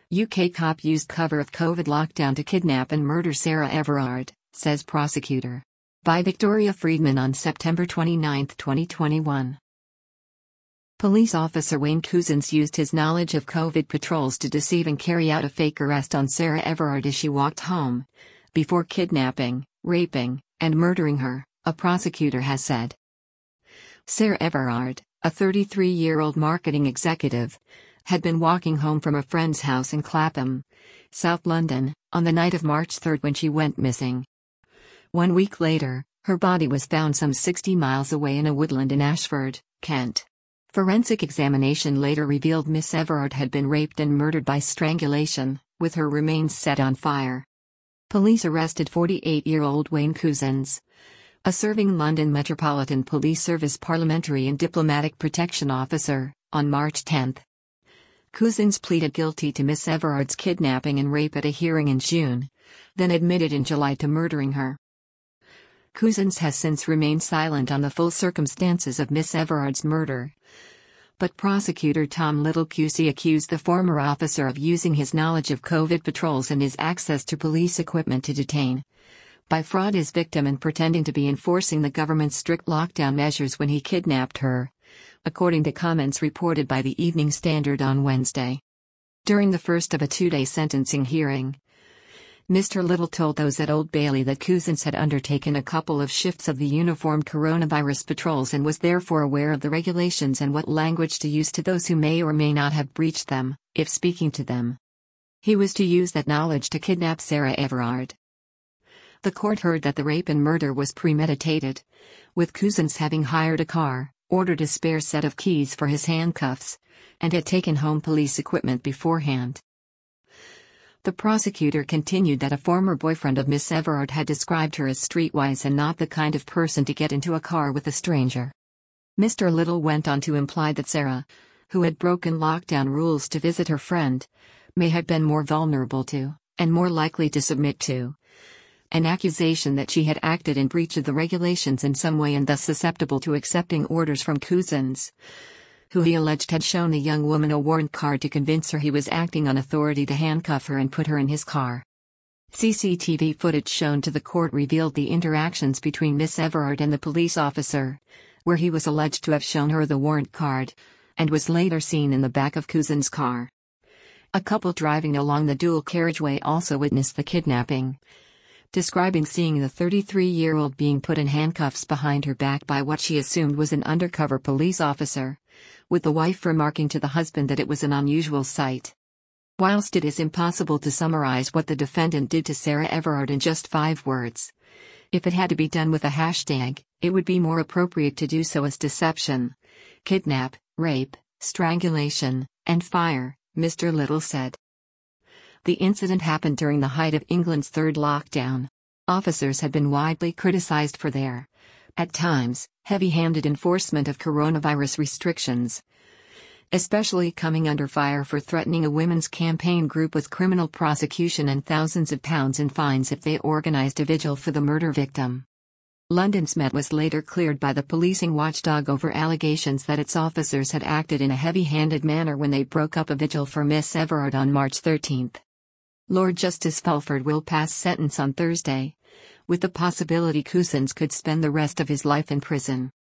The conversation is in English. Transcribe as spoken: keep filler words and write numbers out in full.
U K cop used cover of COVID lockdown to kidnap and murder Sarah Everard, says prosecutor. By Victoria Friedman on September twenty-ninth, twenty twenty-one. Police officer Wayne Couzens used his knowledge of COVID patrols to deceive and carry out a fake arrest on Sarah Everard as she walked home, before kidnapping, raping, and murdering her, a prosecutor has said. Sarah Everard, a thirty-three-year-old marketing executive, had been walking home from a friend's house in Clapham, South London, on the night of March third when she went missing. One week later, her body was found some sixty miles away in a woodland in Ashford, Kent. Forensic examination later revealed Miss Everard had been raped and murdered by strangulation, with her remains set on fire. Police arrested forty-eight-year-old Wayne Couzens, a serving London Metropolitan Police Service Parliamentary and Diplomatic Protection Officer, on March tenth. Couzens pleaded guilty to Miss Everard's kidnapping and rape at a hearing in June, then admitted in July to murdering her. Couzens has since remained silent on the full circumstances of Miss Everard's murder. But prosecutor Tom Little Q C accused the former officer of using his knowledge of COVID patrols and his access to police equipment to detain, by fraud his victim and pretending to be enforcing the government's strict lockdown measures when he kidnapped her, according to comments reported by the Evening Standard on Wednesday. During the first of a two-day sentencing hearing, Mister Little told those at Old Bailey that Couzens had undertaken a couple of shifts of the uniformed coronavirus patrols and was therefore aware of the regulations and what language to use to those who may or may not have breached them, if speaking to them. He was to use that knowledge to kidnap Sarah Everard. The court heard that the rape and murder was premeditated, with Couzens having hired a car, ordered a spare set of keys for his handcuffs, and had taken home police equipment beforehand. The prosecutor continued that a former boyfriend of Miss Everard had described her as streetwise and not the kind of person to get into a car with a stranger. Mister Little went on to imply that Sarah, who had broken lockdown rules to visit her friend, may have been more vulnerable to, and more likely to submit to, an accusation that she had acted in breach of the regulations in some way and thus susceptible to accepting orders from Couzens, who he alleged had shown the young woman a warrant card to convince her he was acting on authority to handcuff her and put her in his car. C C T V footage shown to the court revealed the interactions between Miss Everard and the police officer, where he was alleged to have shown her the warrant card, and was later seen in the back of Couzens' car. A couple driving along the dual carriageway also witnessed the kidnapping, describing seeing the thirty-three-year-old being put in handcuffs behind her back by what she assumed was an undercover police officer, with the wife remarking to the husband that it was an unusual sight. Whilst it is impossible to summarize what the defendant did to Sarah Everard in just five words, if it had to be done with a hashtag, it would be more appropriate to do so as deception, kidnap, rape, strangulation, and fire, Mister Little said. The incident happened during the height of England's third lockdown. Officers had been widely criticized for their, at times, heavy-handed enforcement of coronavirus restrictions, especially coming under fire for threatening a women's campaign group with criminal prosecution and thousands of pounds in fines if they organized a vigil for the murder victim. London's Met was later cleared by the policing watchdog over allegations that its officers had acted in a heavy-handed manner when they broke up a vigil for Miss Everard on March thirteenth. Lord Justice Fulford will pass sentence on Thursday, with the possibility Couzens could spend the rest of his life in prison.